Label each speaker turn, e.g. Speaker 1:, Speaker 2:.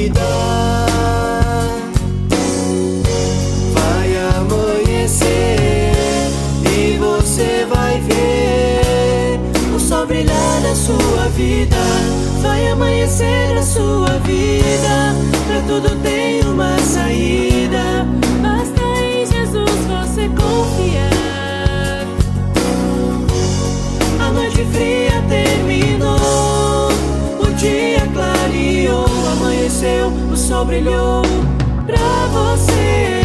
Speaker 1: vida. Vai amanhecer e você vai ver o sol brilhar na sua vida. Vai amanhecer na sua vida, pra tudo tem uma saída.
Speaker 2: Basta em Jesus você confiar.
Speaker 1: A noite fria terminou, o dia clareou, amanheceu, o sol brilhou pra você.